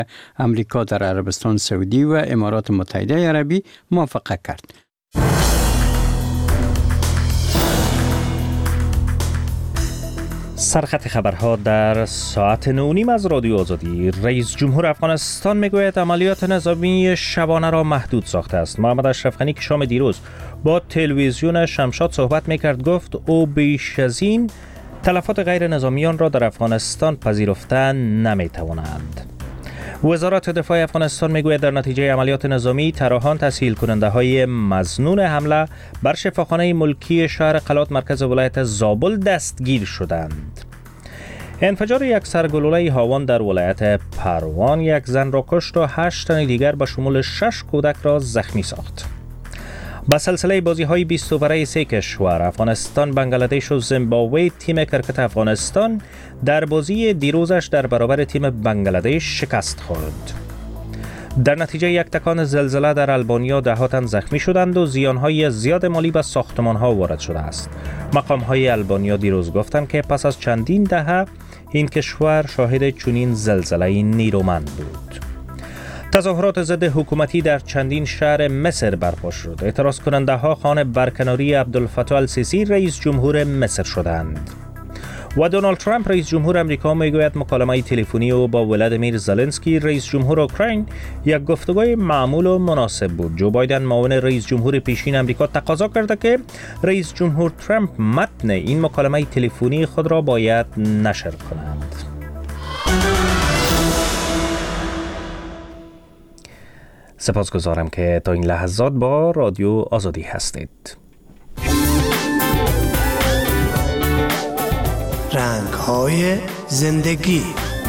امریکا در عربستان سعودی و امارات متحده عربی موافقت کرد. سرخط خبرها در ساعت 9:30 از رادیو آزادی. رئیس جمهور افغانستان میگوید عملیات نظامی شبانه را محدود ساخته است. محمد اشرف غنی که شام دیروز با تلویزیون شمشاد صحبت میکرد گفت او بیش از این تلفات غیر نظامیان را در افغانستان پذیرفته نمیتوانند. وزارت دفاع افغانستان میگوید در نتیجه عملیات نظامی طراحان تسهیل کننده های مظنون حمله بر شفاخانه ملکی شهر قلات مرکز ولایت زابل دستگیر شدند. انفجار یک سرگلوله هاون در ولایت پروان یک زن را کشت و 8 تن دیگر به شمول 6 کودک را زخمی ساخت. با سلسله بازی‌های 20 اووره 3 کشور افغانستان، بنگلادش و زیمبابوه، تیم کرکت افغانستان در بازی دیروزش در برابر تیم بنگلادش شکست خورد. در نتیجه یک تکان زلزله در آلبانیا 10 تن زخمی شدند و زیان‌های زیاد مالی به ساختمان‌ها وارد شده است. مقام‌های آلبانیا دیروز گفتند که پس از چندین دهه این کشور شاهد چنین زلزله‌ای نیرومند بود. تظاهرات ضد حکومتی در چندین شهر مصر برپا شد. اعتراض کننده ها خواهان برکناری عبدالفتاح السیسی رئیس جمهور مصر شدند. و دونالد ترامپ رئیس جمهور امریکا میگوید مکالمه تلفنی او با ولادیمیر زلنسکی رئیس جمهور اوکراین یک گفتگوی معمول و مناسب بود. جو بایدن معاون رئیس جمهور پیشین امریکا تقاضا کرده که رئیس جمهور ترامپ متن این مکالمه تلفنی خود را باید نشر کنند. سپاسگزارم که تا این لحظات با رادیو آزادی هستید. رنگ‌های زندگی.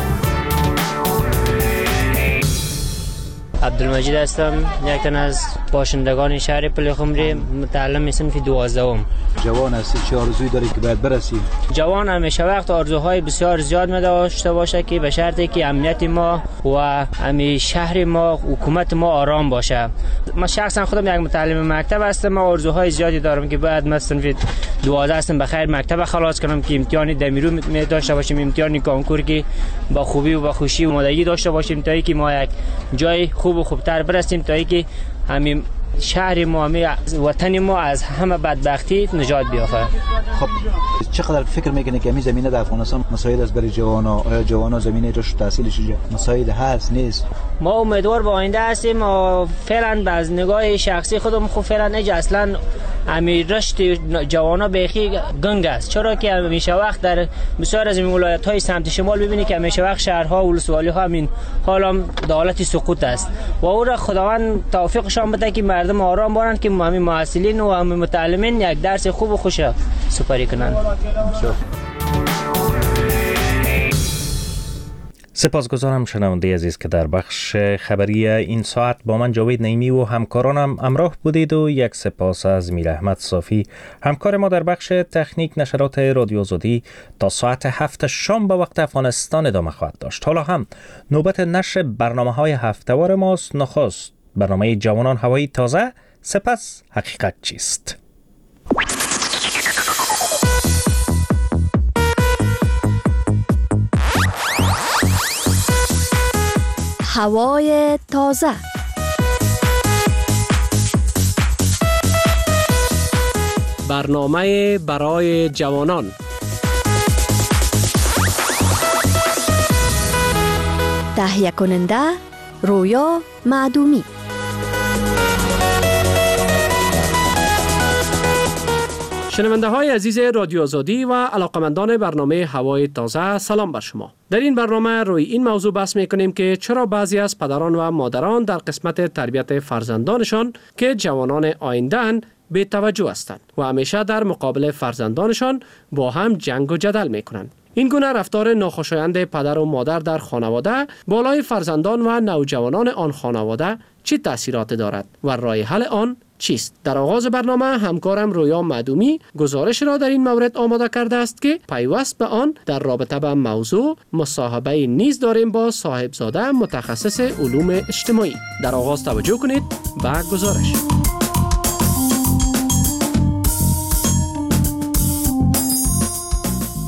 عبدالمجید هستم، یک تن از باشندگان شهر پلخمری، متعلم صنف 12ام. جوان هستی، چه آرزویی داری که باید برسی؟ جوان همیشه وقت آرزوهای بسیار زیاد داشته باشه که به شرطی که امنیت ما و همین شهر ما، حکومت ما آرام باشه. من شخصا خودم یک متعلم مکتب هستم، من آرزوهای زیادی دارم که باید من صنف 12 هستم بخیر مکتب خلاص کنم که امتحان دمیرو می داشته باشیم، امتحان کنکور که با خوبی و با خوشی و آمادگی داشته باشیم تا اینکه ما یک جای خوب و خوبتر برسیم، تا اینکه همین شهر ما، وطن ما از همه بدبختی نجات بیافته. خب چقدر فکر میکنه که همین زمینه در افغانستان مساعد است برای جوانا؟ آیا جوانا زمینه جاش تحصیلش مساعد هست نیست؟ ما امیدوار به آینده هستیم و فعلا از نگاه شخصی خودم خب فعلا نجا اصلا همین رشد جوانا بیخی گنگ است، چرا که همیشه وقت در بسیار از این ولایت‌های سمت شمال ببینید که همیشه وقت شهرها و ولسوالی‌ها همین حال هم در حالت سقوط است و او را خداوند توفیقشان بده که مردم آرام باشند که همین محصلین و همین متعلمین یک درس خوب و خوش سپری کنند. سپاسگزارم شنونده عزیز که در بخش خبری این ساعت با من جاوید نعیمی و همکارانم همراه بودید و یک سپاس از میر احمد صافی همکار ما در بخش تکنیک. نشرات رادیو آزادی تا ساعت 7 شام به وقت افغانستان ادامه خواهد داشت. حالا هم نوبت نشر برنامه‌های هفته‌وار ماست. نخست برنامه جوانان هوایی تازه، سپس حقیقت چیست. هوای تازه. برنامه برای جوانان. تهیه کننده رویا معدومی. شنونده های عزیز رادیو آزادی و علاقمندان برنامه هوای تازه، سلام بر شما. در این برنامه روی این موضوع بحث میکنیم که چرا بعضی از پدران و مادران در قسمت تربیت فرزندانشان که جوانان آینده‌اند بی توجه هستند و همیشه در مقابل فرزندانشان با هم جنگ و جدل میکنند. این گونه رفتار ناخوشایند پدر و مادر در خانواده بالای فرزندان و نوجوانان آن خانواده چه تأثیرات دارد و راه حل آن چیست؟ در آغاز برنامه همکارم رویا معدومی گزارش را در این مورد آماده کرده است که پیوست به آن در رابطه با موضوع مصاحبه نیز داریم با صاحبزاده متخصص علوم اجتماعی. در آغاز توجه کنید به گزارش. همه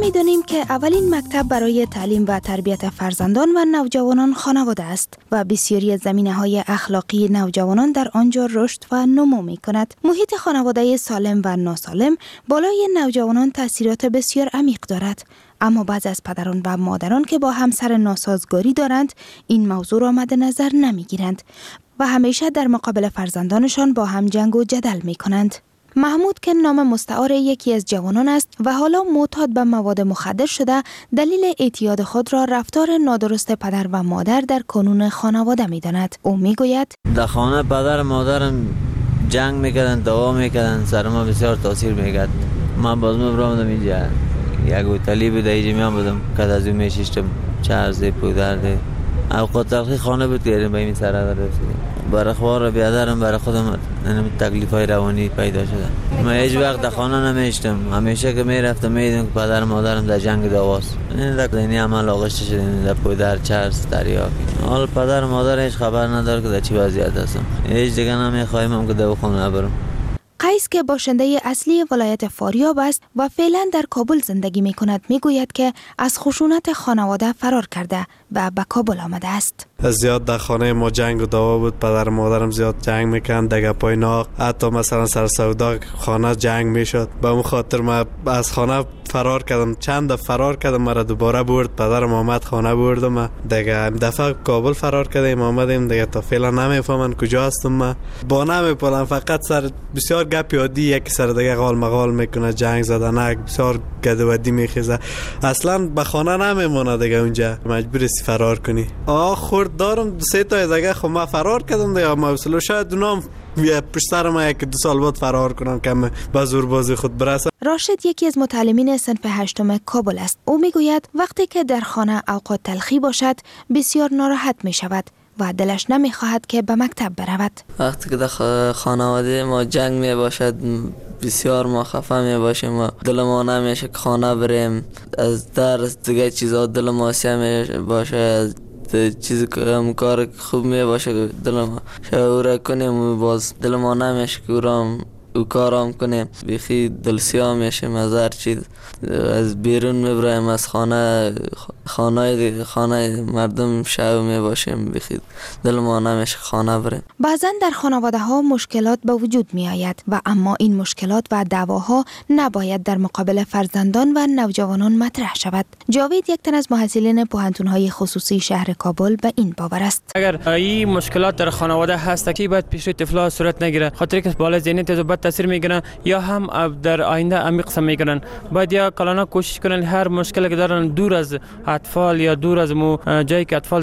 می‌دانیم که اولین مکتب برای تعلیم و تربیت فرزندان و نوجوانان خانواده است و بسیاری از زمینه‌های اخلاقی نوجوانان در آنجا رشد و نمو می‌کند. محیط خانواده سالم و ناسالم بالای نوجوانان تأثیرات بسیار عمیق دارد. اما بعضی از پدران و مادران که با همسر ناسازگاری دارند این موضوع را مد نظر نمی‌گیرند و همیشه در مقابل فرزندانشان با هم جنگ و جدل می‌کنند. محمود که نام مستعار یکی از جوانان است و حالا معتاد به مواد مخدر شده، دلیل اعتیاد خود را رفتار نادرست پدر و مادر در کانون خانواده می‌داند. او می‌گوید در خانه پدر و مادرم جنگ می‌کردن، دعوا می‌کردن، سر ما بسیار تاثیر می‌کرد. من باز می‌برم اینجا یک هتلی بود، اینجا می‌آمدم که از اون می‌شیشتم چرزه پودرده اوقات تلخی خانه بود که به این سر رسیدیم. برای خوار بیادرم برای خودم تکلیف‌های روانی پیدا شده. من هیچ وقت در خانه نمیشتم، همیشه که میرفتم میدیدم که پدر مادرم در جنگ دعواست. این دینی عمل آغشته شده در پودر چرس تریاکی. حال پدر مادر هیچ خبر نداره که در چی وضعیت هستم. هیچ دیگه نمیخوایم که دواخانه نبرم. قیس که باشنده اصلی ولایت فاریاب است و فعلا در کابل زندگی می کند می گوید که از خشونت خانواده فرار کرده و به کابل آمده است. زیاد در خانه ما جنگ و دعوا بود، پدر و مادرم زیاد جنگ میکردن، دگه پای ناق، حتی مثلا سر سودا خانه جنگ میشد. به اون خاطر من از خانه فرار کردم، چند دفعه فرار کردم، مرا دوباره برد پدرم آمد خانه بردم. دیگه دفعه کابل فرار کردیم آمدیم دیگه، تا فعلا نمیفهمن کجا هستم. من با نمیپرم، فقط سر بسیار گپ یادی یک سر دیگه قال مقال میکنه، جنگ زدن بسیار گدودی میخیزه، اصلا به خانه نمیمونه دیگه، اونجا مجبوری فرار کنی. خورد دارم سه تا دیگه، خب من فرار کردم دیگه، موصله شاید اونام پشت سر ما یک دو سال بعد فرار کنم که به زور بازی خود برسم. راشد یکی از متعلمین صنف 8 کابل است. او میگوید وقتی که در خانه اوقات تلخی باشد بسیار ناراحت می شود و دلش نمی خواهد که به مکتب برود. وقتی که در خانواده ما جنگ می باشد بسیار ما خفه می باشیم و دل ما نمیشه که خانه بریم، از درس دیگه چیزا دل ما سیاه می باشه، چیزی که کار خوب می باشه دل ما شعور کنیم و باز دل ما نمیشه که او کارام کنیم، بیخی دل سیاه میشیم از هر چیز، از بیرون میبرایم از خانه مردم شعو میباشیم، بیخی دل ما نمیشه خانه بریم. بعضا در خانواده ها مشکلات به وجود می آید و اما این مشکلات و دعواها نباید در مقابل فرزندان و نوجوانان مطرح شود. جاوید یک تن از محصلین پوهنتون‌های خصوصی شهر کابل به این باور است. اگر این مشکلات در خانواده هست که باید پیش روی طفلا صورت نگیره، خاطر که بالا ذهنیت بد تاثیر میگیرن یا هم در آینده عمیق سم میگیرن. باید یا کلانا کوشش کنن هر مشکلی که دارن دور از اطفال یا دور از جایی که اطفال